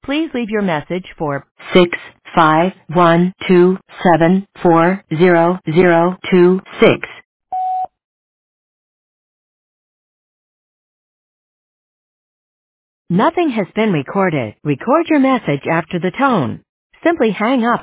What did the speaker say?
Please leave your message for 65127400026. Nothing has been recorded. Record your message after the tone. Simply hang up